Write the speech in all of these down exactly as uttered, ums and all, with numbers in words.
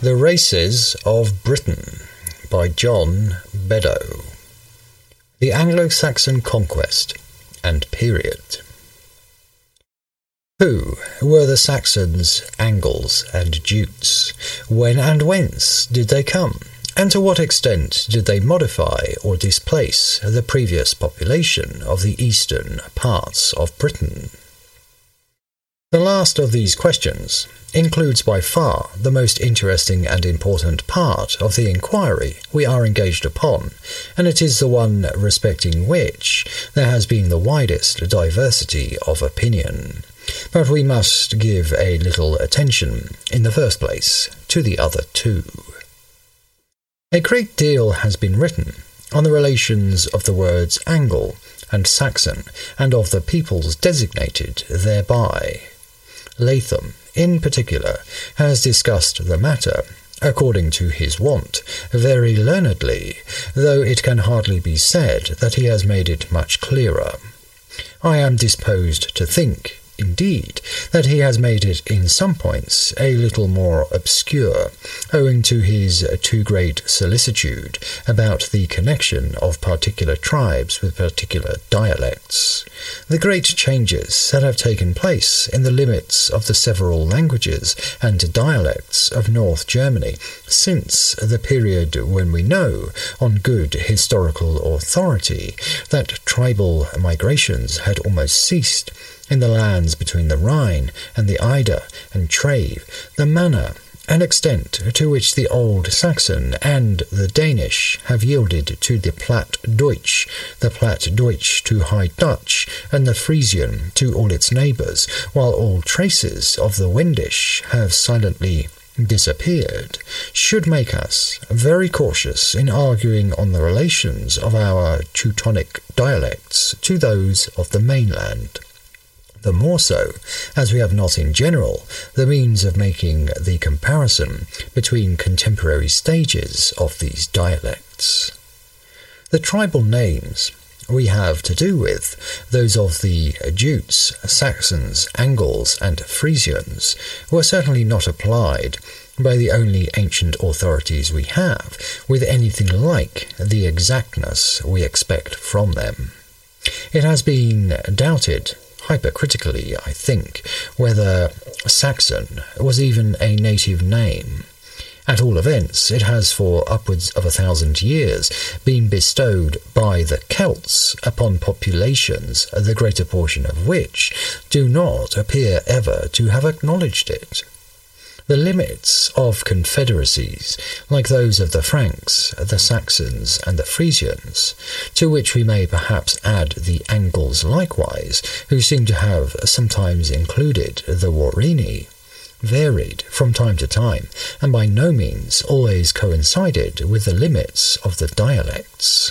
The Races of Britain by John Beddoe. The Anglo-Saxon Conquest and Period. Who were the Saxons, Angles, and Jutes? When and whence did they come? And to what extent did they modify or displace the previous population of the eastern parts of Britain? The last of these questions includes by far the most interesting and important part of the inquiry we are engaged upon, and it is the one respecting which there has been the widest diversity of opinion. But we must give a little attention, in the first place, to the other two. A great deal has been written on the relations of the words Angle and Saxon, and of the peoples designated thereby. Latham, in particular, has discussed the matter, according to his wont, very learnedly, though it can hardly be said that he has made it much clearer. I am disposed to think, indeed, that he has made it in some points a little more obscure, owing to his too great solicitude about the connection of particular tribes with particular dialects. The great changes that have taken place in the limits of the several languages and dialects of North Germany since the period when we know, on good historical authority, that tribal migrations had almost ceased, in the lands between the Rhine and the Eider and Trave, the manner and extent to which the Old Saxon and the Danish have yielded to the Platt Deutsch, the Platt Deutsch to High Dutch, and the Frisian to all its neighbours, while all traces of the Wendish have silently disappeared, should make us very cautious in arguing on the relations of our Teutonic dialects to those of the mainland. The more so, as we have not in general the means of making the comparison between contemporary stages of these dialects. The tribal names we have to do with, those of the Jutes, Saxons, Angles, and Frisians, were certainly not applied by the only ancient authorities we have with anything like the exactness we expect from them. It has been doubted, hypercritically, I think, whether Saxon was even a native name. At all events, it has for upwards of a thousand years been bestowed by the Celts upon populations, the greater portion of which do not appear ever to have acknowledged it. The limits of confederacies, like those of the Franks, the Saxons, and the Frisians, to which we may perhaps add the Angles likewise, who seem to have sometimes included the Warini, varied from time to time, and by no means always coincided with the limits of the dialects.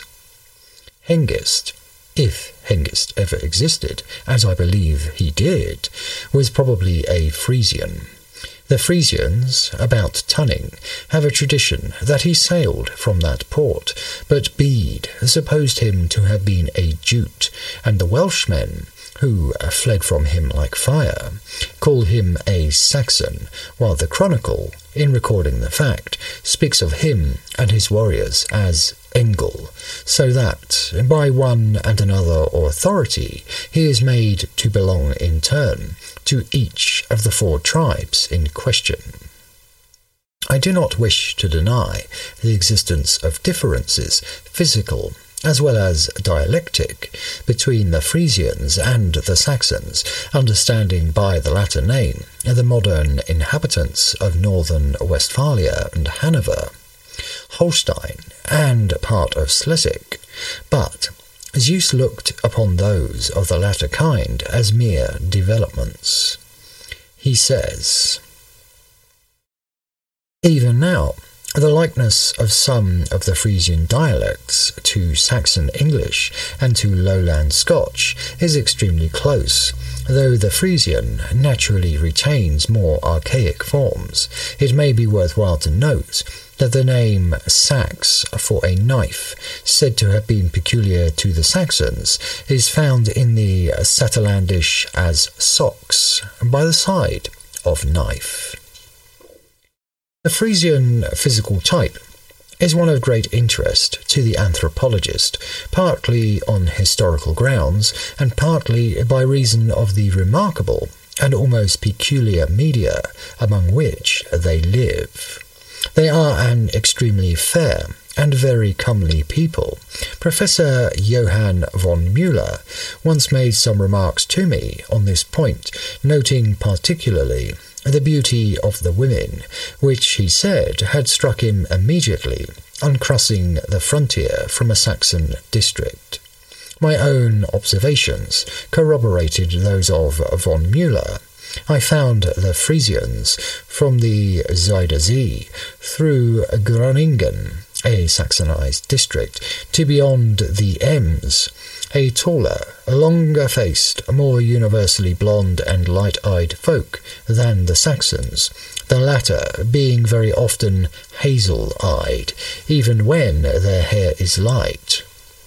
Hengist, if Hengist ever existed, as I believe he did, was probably a Frisian. The Frisians, about Tunning, have a tradition that he sailed from that port, but Bede supposed him to have been a Jute, and the Welshmen, who fled from him like fire, call him a Saxon, while the Chronicle, in recording the fact, speaks of him and his warriors as Engle, so that, by one and another authority, he is made to belong in turn to each of the four tribes in question. I do not wish to deny the existence of differences, physical as well as dialectic, between the Frisians and the Saxons, understanding by the latter name the modern inhabitants of northern Westphalia and Hanover, Holstein, and part of Schleswig, but Zeus looked upon those of the latter kind as mere developments. He says, "Even now, the likeness of some of the Frisian dialects to Saxon English and to Lowland Scotch is extremely close. Though the Frisian naturally retains more archaic forms, it may be worthwhile to note that the name sax for a knife, said to have been peculiar to the Saxons, is found in the Saterlandish as socks, by the side of knife." The Frisian physical type is one of great interest to the anthropologist, partly on historical grounds and partly by reason of the remarkable and almost peculiar media among which they live. They are an extremely fair and very comely people. Professor Johann von Müller once made some remarks to me on this point, noting particularly the beauty of the women, which he said had struck him immediately on crossing the frontier from a Saxon district. My own observations corroborated those of von Müller. I found the Frisians from the Zuyder Zee through Groningen, a Saxonized district, to beyond the Ems, a taller, longer-faced, more universally blonde and light-eyed folk than the Saxons, the latter being very often hazel-eyed, even when their hair is light.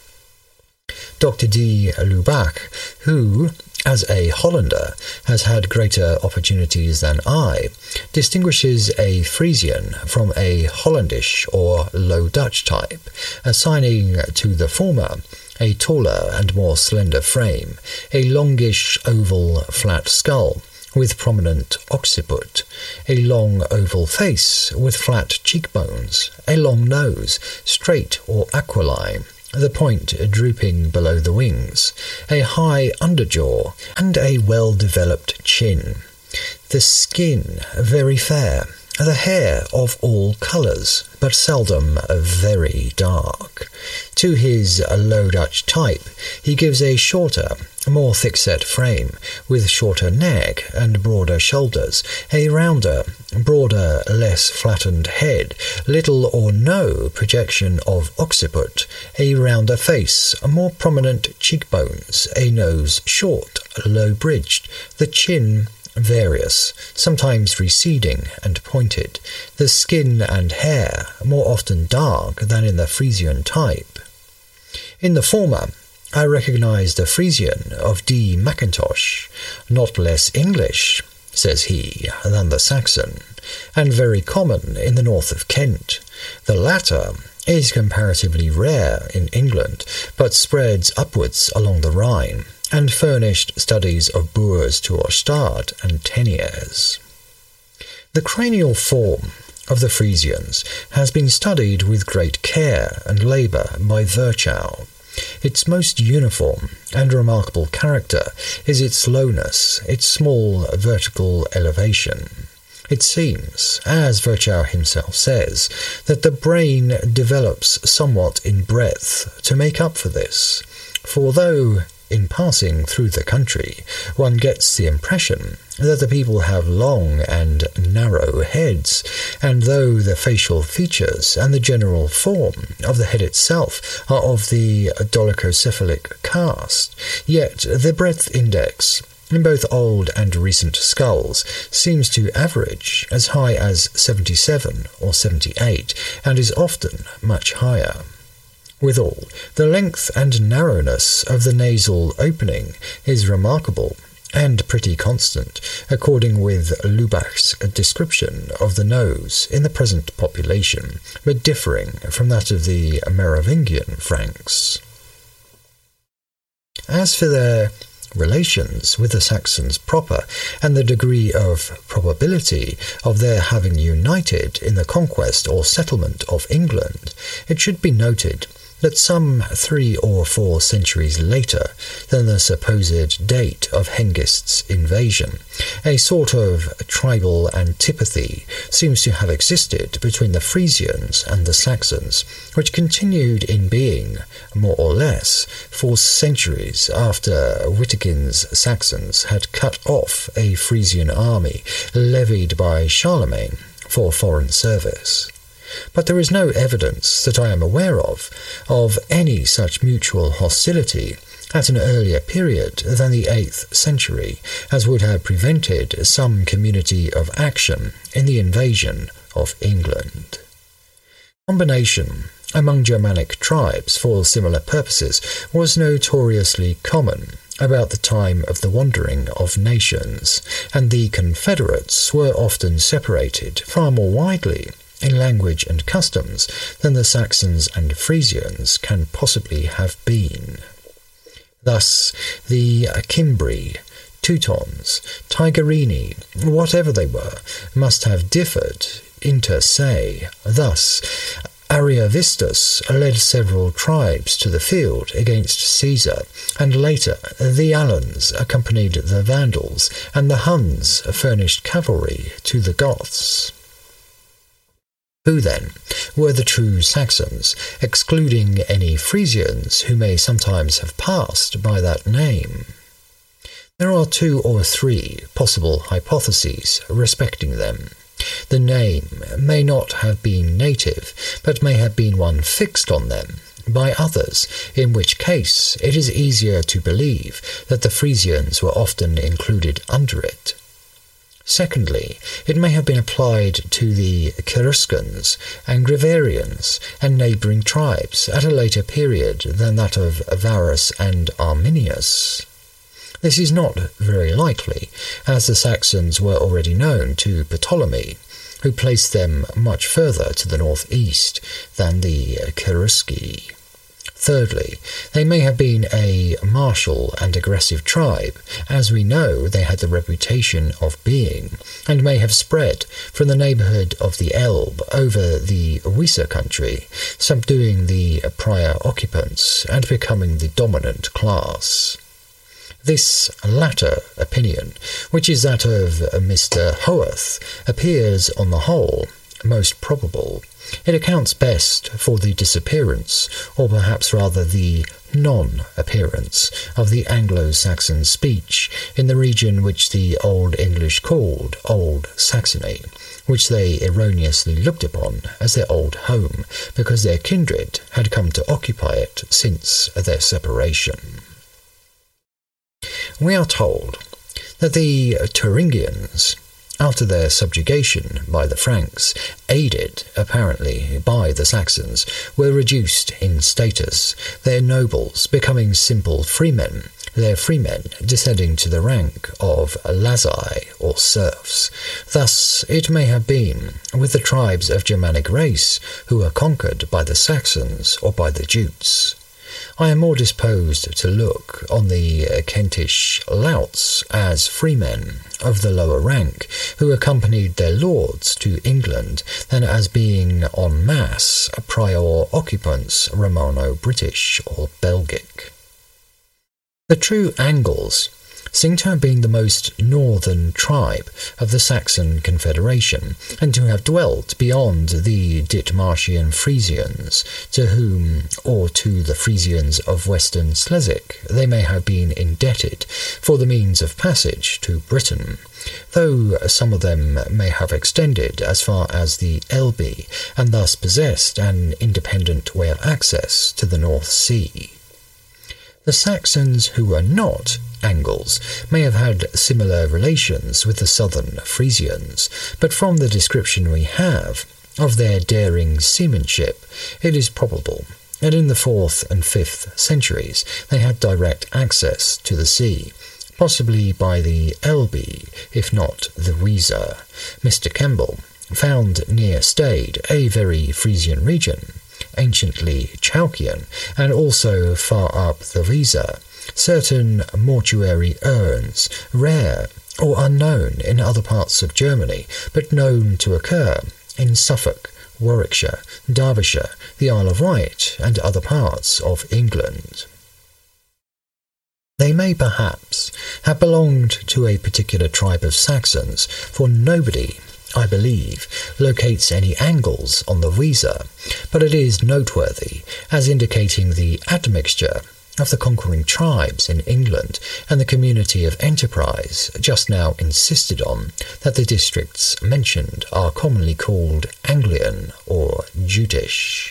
Doctor D. Lubach, who, as a Hollander, has had greater opportunities than I, distinguishes a Frisian from a Hollandish or Low Dutch type, assigning to the former a taller and more slender frame, a longish oval flat skull with prominent occiput, a long oval face with flat cheekbones, a long nose, straight or aquiline, the point drooping below the wings, a high underjaw, and a well-developed chin. The skin very fair, the hair of all colours, but seldom very dark. To his Low Dutch type he gives a shorter, more thick-set frame, with shorter neck and broader shoulders, a rounder, broader, less flattened head, little or no projection of occiput, a rounder face, more prominent cheekbones, a nose short, low-bridged, the chin various, sometimes receding and pointed, the skin and hair more often dark than in the Frisian type. In the former, I recognise the Frisian of D. Mackintosh, not less English, says he, than the Saxon, and very common in the north of Kent. The latter is comparatively rare in England, but spreads upwards along the Rhine, and furnished studies of Boers to Ostade and Teniers. The cranial form of the Frisians has been studied with great care and labour by Virchow. Its most uniform and remarkable character is its lowness, its small vertical elevation. It seems, as Virchow himself says, that the brain develops somewhat in breadth to make up for this, for though in passing through the country, one gets the impression that the people have long and narrow heads, and though the facial features and the general form of the head itself are of the dolichocephalic cast, yet the breadth index in both old and recent skulls seems to average as high as seventy-seven or seventy-eight, and is often much higher. Withal, the length and narrowness of the nasal opening is remarkable and pretty constant, according with Lubach's description of the nose in the present population, but differing from that of the Merovingian Franks. As for their relations with the Saxons proper, and the degree of probability of their having united in the conquest or settlement of England, it should be noted that some three or four centuries later than the supposed date of Hengist's invasion, a sort of tribal antipathy seems to have existed between the Frisians and the Saxons, which continued in being, more or less, for centuries after Witikin's Saxons had cut off a Frisian army levied by Charlemagne for foreign service. But there is no evidence that I am aware of, of any such mutual hostility at an earlier period than the eighth century, as would have prevented some community of action in the invasion of England. Combination among Germanic tribes for similar purposes was notoriously common about the time of the wandering of nations, and the confederates were often separated far more widely in language and customs than the Saxons and Frisians can possibly have been. Thus, the Cimbri, Teutons, Tigerini, whatever they were, must have differed inter se. Thus, Ariovistus led several tribes to the field against Caesar, and later the Alans accompanied the Vandals, and the Huns furnished cavalry to the Goths. Who, then, were the true Saxons, excluding any Frisians who may sometimes have passed by that name? There are two or three possible hypotheses respecting them. The name may not have been native, but may have been one fixed on them by others, in which case it is easier to believe that the Frisians were often included under it. Secondly, it may have been applied to the Cheruscans and Grevarians and neighbouring tribes at a later period than that of Varus and Arminius. This is not very likely, as the Saxons were already known to Ptolemy, who placed them much further to the northeast than the Cherusci. Thirdly, they may have been a martial and aggressive tribe, as we know they had the reputation of being, and may have spread from the neighbourhood of the Elbe over the Weser country, subduing the prior occupants and becoming the dominant class. This latter opinion, which is that of Mister Howarth, appears on the whole most probable. It accounts best for the disappearance, or perhaps rather the non-appearance, of the Anglo-Saxon speech in the region which the Old English called Old Saxony, which they erroneously looked upon as their old home, because their kindred had come to occupy it since their separation. We are told that the Thuringians, after their subjugation by the Franks, aided, apparently, by the Saxons, were reduced in status, their nobles becoming simple freemen, their freemen descending to the rank of lazi, or serfs. Thus, it may have been with the tribes of Germanic race who were conquered by the Saxons or by the Jutes. I am more disposed to look on the Kentish louts as freemen of the lower rank who accompanied their lords to England than as being en masse prior occupants Romano-British or Belgic. The true Angles seem to have been the most northern tribe of the Saxon Confederation, and to have dwelt beyond the Dithmarcian Frisians, to whom, or to the Frisians of Western Slesvig, they may have been indebted for the means of passage to Britain, though some of them may have extended as far as the Elbe, and thus possessed an independent way of access to the North Sea. The Saxons who were not Angles may have had similar relations with the southern Frisians, but from the description we have of their daring seamanship, it is probable that in the fourth and fifth centuries they had direct access to the sea, possibly by the Elbe, if not the Weser. Mister Kemble found near Stade, a very Frisian region, anciently Chalkian, and also far up the Weser, certain mortuary urns, rare or unknown in other parts of Germany, but known to occur in Suffolk, Warwickshire, Derbyshire, the Isle of Wight, and other parts of England. They may perhaps have belonged to a particular tribe of Saxons, for nobody, I believe, locates any Angles on the Weser, but it is noteworthy as indicating the admixture of the conquering tribes in England and the community of enterprise just now insisted on that the districts mentioned are commonly called Anglian or Jutish.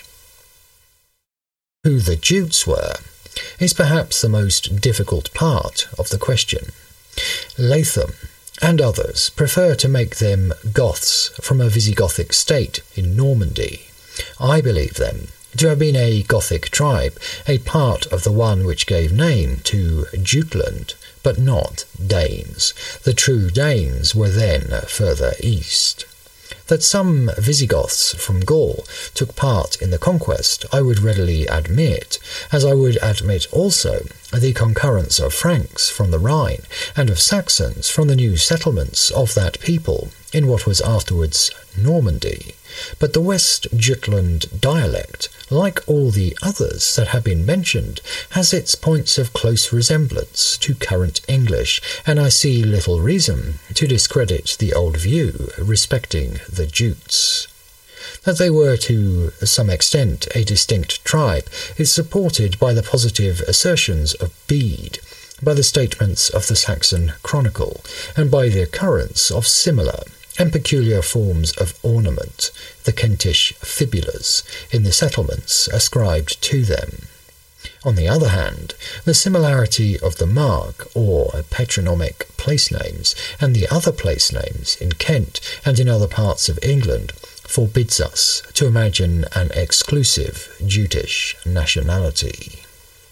Who the Jutes were is perhaps the most difficult part of the question. Latham and others prefer to make them Goths from a Visigothic state in Normandy. I believe them to have been a Gothic tribe, a part of the one which gave name to Jutland, but not Danes. The true Danes were then further east. That some Visigoths from Gaul took part in the conquest I would readily admit, as I would admit also the concurrence of Franks from the Rhine and of Saxons from the new settlements of that people in what was afterwards Normandy. But the West Jutland dialect, like all the others that have been mentioned, has its points of close resemblance to current English, and I see little reason to discredit the old view respecting the Jutes. That they were to some extent a distinct tribe is supported by the positive assertions of Bede, by the statements of the Saxon Chronicle, and by the occurrence of similar and peculiar forms of ornament, the Kentish fibulas, in the settlements ascribed to them. On the other hand, the similarity of the mark or patronymic place names and the other place names in Kent and in other parts of England forbids us to imagine an exclusive Jutish nationality.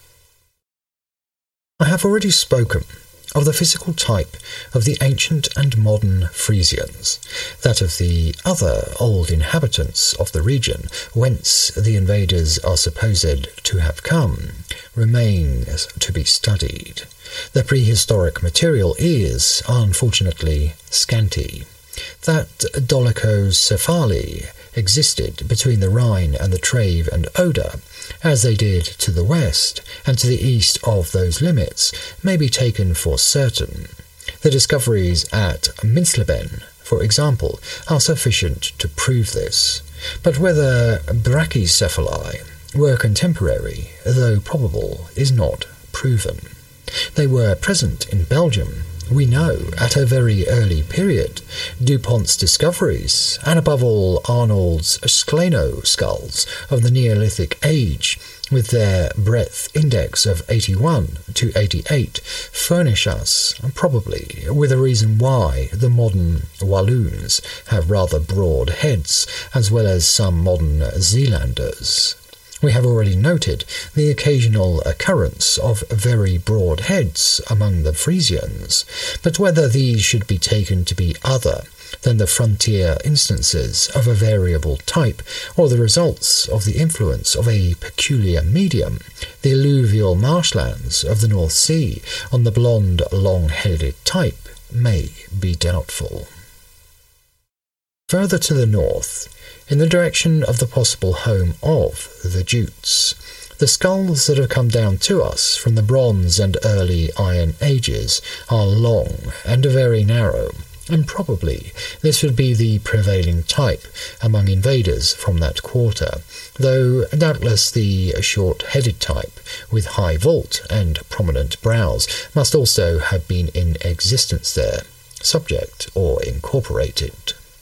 I have already spoken of the physical type of the ancient and modern Frisians, that of the other old inhabitants of the region whence the invaders are supposed to have come, remains to be studied. The prehistoric material is, unfortunately, scanty. That dolichocephali existed between the Rhine and the Trave and Oder, as they did to the west and to the east of those limits, may be taken for certain. The discoveries at Minsleben, for example, are sufficient to prove this. But whether brachycephali were contemporary, though probable, is not proven. They were present in Belgium, we know, at a very early period. Dupont's discoveries, and above all Arnold's Skleno skulls of the Neolithic age, with their breadth index of eighty-one to eighty-eight, furnish us, probably, with a reason why the modern Walloons have rather broad heads, as well as some modern Zealanders. We have already noted the occasional occurrence of very broad heads among the Frisians, but whether these should be taken to be other than the frontier instances of a variable type, or the results of the influence of a peculiar medium, the alluvial marshlands of the North Sea, on the blonde, long-headed type, may be doubtful. Further to the north, in the direction of the possible home of the Jutes, the skulls that have come down to us from the Bronze and early Iron Ages are long and very narrow, and probably this would be the prevailing type among invaders from that quarter, though doubtless the short-headed type, with high vault and prominent brows, must also have been in existence there, subject or incorporated.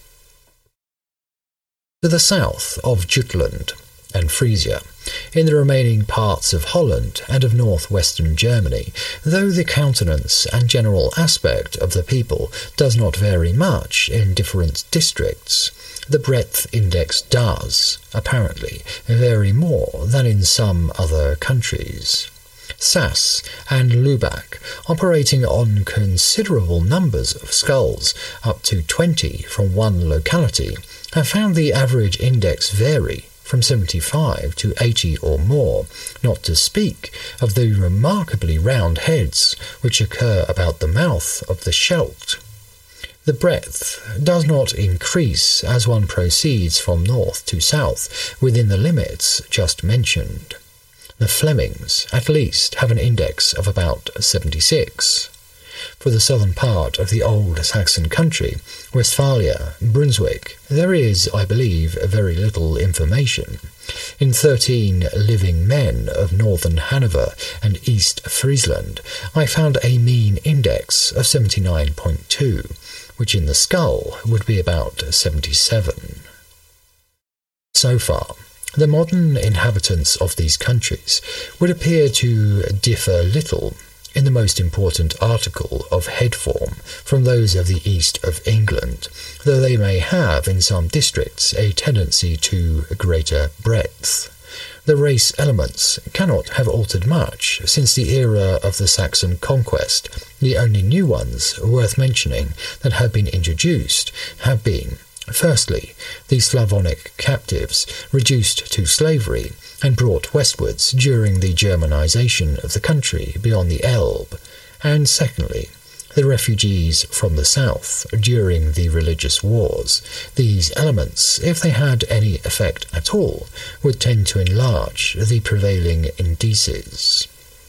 To the south of Jutland and Frisia, in the remaining parts of Holland and of northwestern Germany, though the countenance and general aspect of the people does not vary much in different districts, the breadth index does, apparently, vary more than in some other countries. Sass and Lübeck, operating on considerable numbers of skulls, up to twenty from one locality, have found the average index vary from seventy-five to eighty or more, not to speak of the remarkably round heads which occur about the mouth of the Scheldt. The breadth does not increase as one proceeds from north to south within the limits just mentioned. The Flemings, at least, have an index of about seventy-six. For the southern part of the old Saxon country, Westphalia, Brunswick, there is, I believe, very little information. In thirteen living men of northern Hanover and East Friesland, I found a mean index of seventy-nine point two, which in the skull would be about seventy-seven. So far, the modern inhabitants of these countries would appear to differ little in the most important article of head form from those of the east of England, though they may have in some districts a tendency to greater breadth. The race elements cannot have altered much since the era of the Saxon conquest. The only new ones worth mentioning that have been introduced have been, firstly, the Slavonic captives reduced to slavery and brought westwards during the Germanization of the country beyond the Elbe, and secondly, the refugees from the south during the religious wars. These elements, if they had any effect at all, would tend to enlarge the prevailing indices.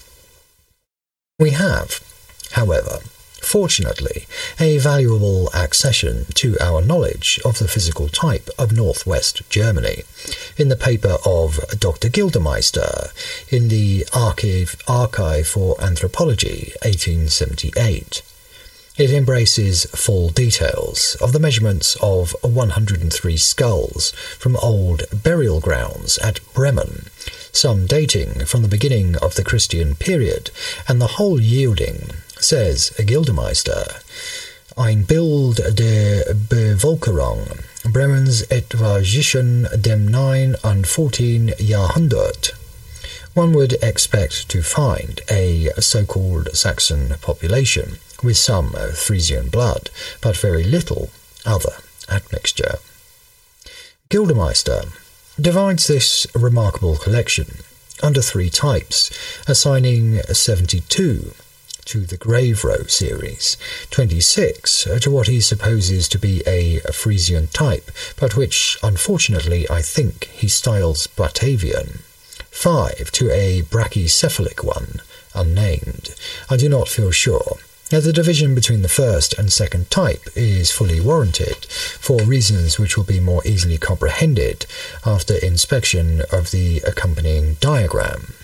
We have, however, fortunately, a valuable accession to our knowledge of the physical type of northwest Germany in the paper of Doctor Gildemeister in the Archive, Archive for Anthropology, eighteen seventy-eight. It embraces full details of the measurements of one hundred three skulls from old burial grounds at Bremen, some dating from the beginning of the Christian period, and the whole yielding, says Gildemeister, ein Bild der Bevölkerung Bremens etwa zwischen dem nine and fourteen Jahrhundert. One would expect to find a so-called Saxon population with some Frisian blood, but very little other admixture. Gildemeister divides this remarkable collection under three types, assigning seventy-two to the Grave Row series, twenty-six to what he supposes to be a Frisian type, but which, unfortunately, I think he styles Batavian, five to a brachycephalic one, unnamed. I do not feel sure. The division between the first and second type is fully warranted, for reasons which will be more easily comprehended after inspection of the accompanying diagram.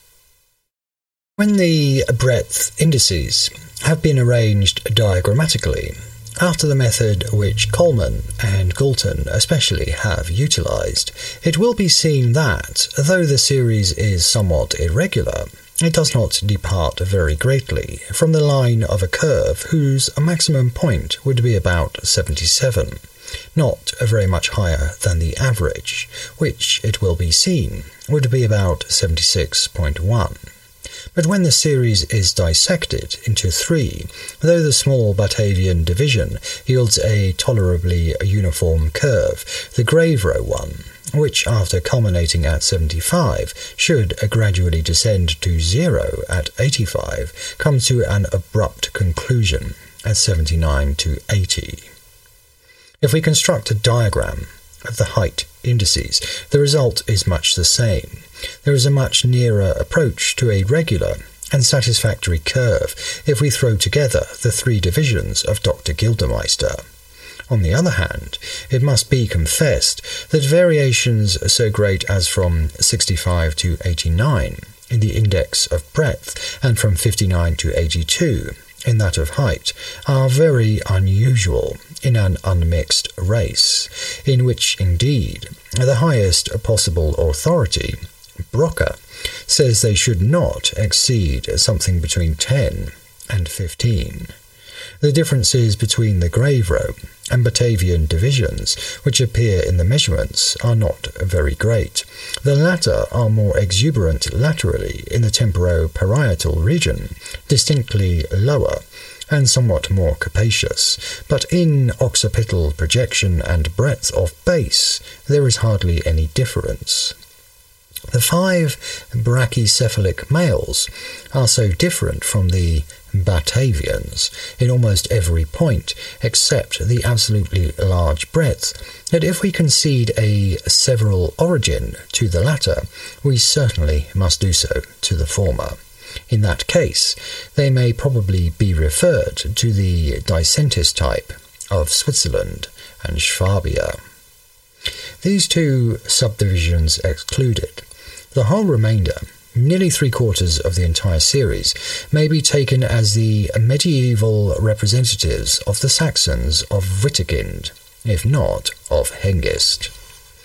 When the breadth indices have been arranged diagrammatically, after the method which Coleman and Galton especially have utilized, it will be seen that, though the series is somewhat irregular, it does not depart very greatly from the line of a curve whose maximum point would be about seventy-seven, not very much higher than the average, which, it will be seen, would be about seventy-six point one. But when the series is dissected into three, though the small Batavian division yields a tolerably uniform curve, the Grave Row one, which after culminating at seventy-five should gradually descend to zero at eighty-five, comes to an abrupt conclusion at seventy-nine to eighty. If we construct a diagram of the height indices, the result is much the same. There is a much nearer approach to a regular and satisfactory curve if we throw together the three divisions of Doctor Gildemeister. On the other hand, it must be confessed that variations so great as from sixty-five to eighty-nine in the index of breadth and from fifty-nine to eighty-two in that of height are very unusual in an unmixed race, in which indeed the highest possible authority, Broca, says they should not exceed something between ten and fifteen. The differences between the Grave Row and Batavian divisions, which appear in the measurements, are not very great. The latter are more exuberant laterally in the temporoparietal region, distinctly lower, and somewhat more capacious, but in occipital projection and breadth of base there is hardly any difference. The five brachycephalic males are so different from the Batavians in almost every point except the absolutely large breadth that if we concede a several origin to the latter, we certainly must do so to the former. In that case, they may probably be referred to the Dicentis type of Switzerland and Swabia. These two subdivisions excluded, the whole remainder, nearly three-quarters of the entire series, may be taken as the medieval representatives of the Saxons of Wittekind, if not of Hengist.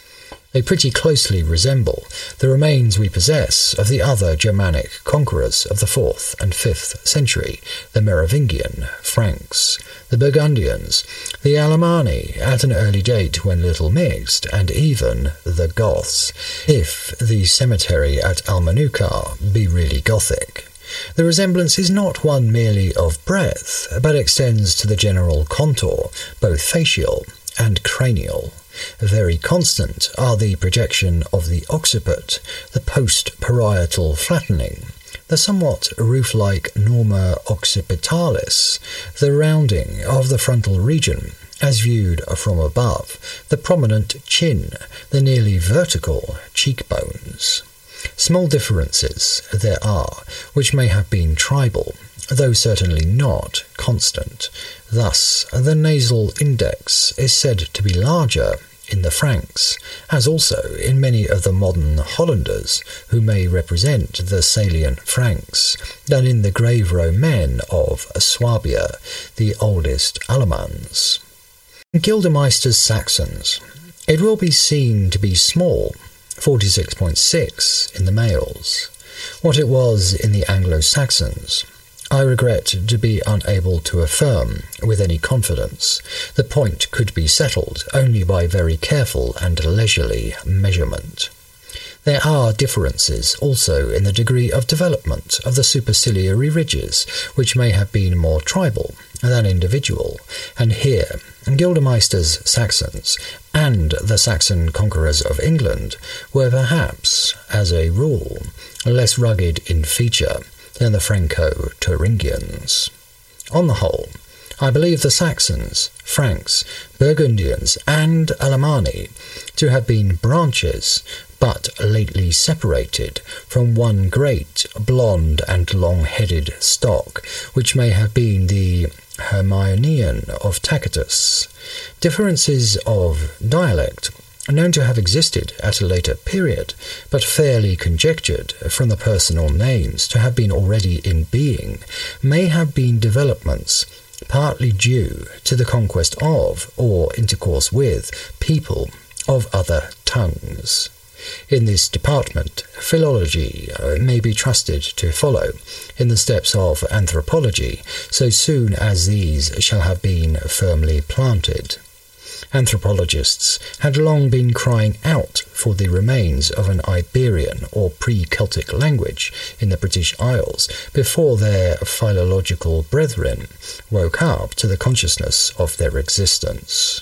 They pretty closely resemble the remains we possess of the other Germanic conquerors of the fourth and fifth century, the Merovingian Franks, the Burgundians, the Alemanni at an early date when little mixed, and even the Goths, if the cemetery at Almanukar be really Gothic. The resemblance is not one merely of breadth, but extends to the general contour, both facial and cranial. Very constant are the projection of the occiput, the post-parietal flattening, the somewhat roof-like norma occipitalis, the rounding of the frontal region, as viewed from above, the prominent chin, the nearly vertical cheekbones. Small differences there are, which may have been tribal, though certainly not constant. Thus, the nasal index is said to be larger in the Franks, as also in many of the modern Hollanders, who may represent the salient Franks, than in the grave row men of Swabia, the oldest Alamans. In Gildemeister's Saxons, it will be seen to be small, forty-six point six in the males. What it was in the Anglo-Saxons, I regret to be unable to affirm with any confidence. The point could be settled only by very careful and leisurely measurement. There are differences also in the degree of development of the superciliary ridges, which may have been more tribal than individual, and here Gildemeister's Saxons and the Saxon conquerors of England were perhaps, as a rule, less rugged in feature than the Franco-Thuringians. On the whole, I believe the Saxons, Franks, Burgundians, and Alemanni to have been branches, but lately separated from one great blonde and long-headed stock, which may have been the Hermionian of Tacitus. Differences of dialect, known to have existed at a later period, but fairly conjectured from the personal names to have been already in being, may have been developments partly due to the conquest of, or intercourse with, people of other tongues. In this department, philology may be trusted to follow in the steps of anthropology, so soon as these shall have been firmly planted. Anthropologists had long been crying out for the remains of an Iberian or pre-Celtic language in the British Isles before their philological brethren woke up to the consciousness of their existence.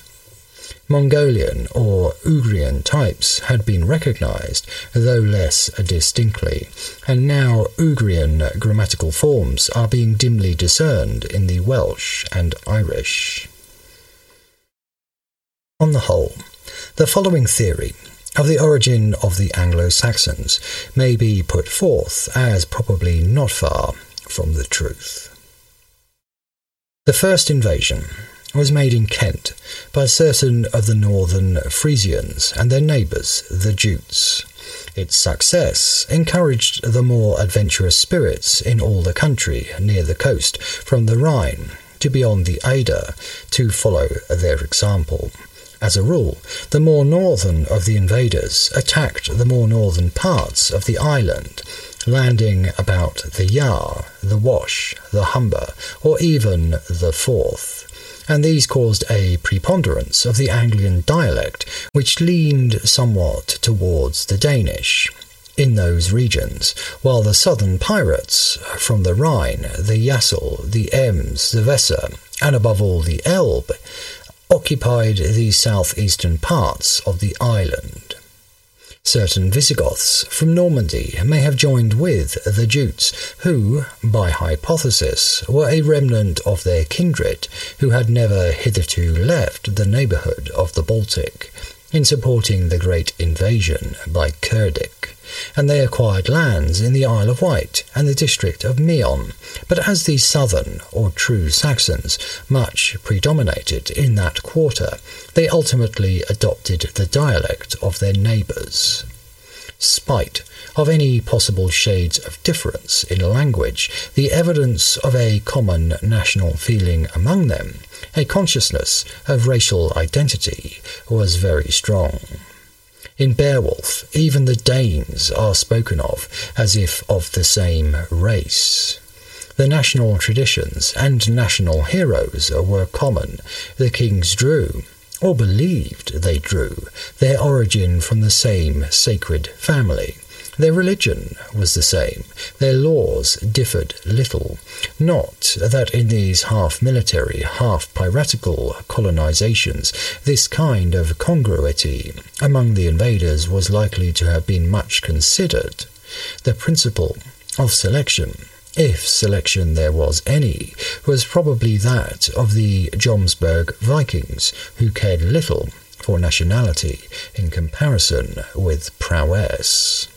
Mongolian or Ugrian types had been recognized, though less distinctly, and now Ugrian grammatical forms are being dimly discerned in the Welsh and Irish. On the whole, the following theory of the origin of the Anglo-Saxons may be put forth as probably not far from the truth. The first invasion was made in Kent by certain of the northern Frisians and their neighbours, the Jutes. Its success encouraged the more adventurous spirits in all the country near the coast, from the Rhine to beyond the Eider, to follow their example. As a rule, the more northern of the invaders attacked the more northern parts of the island, landing about the Yar, the Wash, the Humber, or even the Forth, and these caused a preponderance of the Anglian dialect, which leaned somewhat towards the Danish in those regions, while the southern pirates from the Rhine, the Yassel, the Ems, the Weser, and above all the Elbe, occupied the southeastern parts of the island. Certain Visigoths from Normandy may have joined with the Jutes, who, by hypothesis, were a remnant of their kindred who had never hitherto left the neighbourhood of the Baltic, in supporting the great invasion by Cerdic, and they acquired lands in the Isle of Wight and the district of Meon, but as the southern, or true Saxons, much predominated in that quarter, they ultimately adopted the dialect of their neighbours. Spite of any possible shades of difference in language, the evidence of a common national feeling among them, a consciousness of racial identity, was very strong. In Beowulf, even the Danes are spoken of as if of the same race. The national traditions and national heroes were common. The kings drew, or believed they drew, their origin from the same sacred family. Their religion was the same. Their laws differed little. Not that in these half-military, half-piratical colonizations this kind of congruity among the invaders was likely to have been much considered. The principle of selection, if selection there was any, was probably that of the Jomsburg Vikings, who cared little for nationality in comparison with prowess.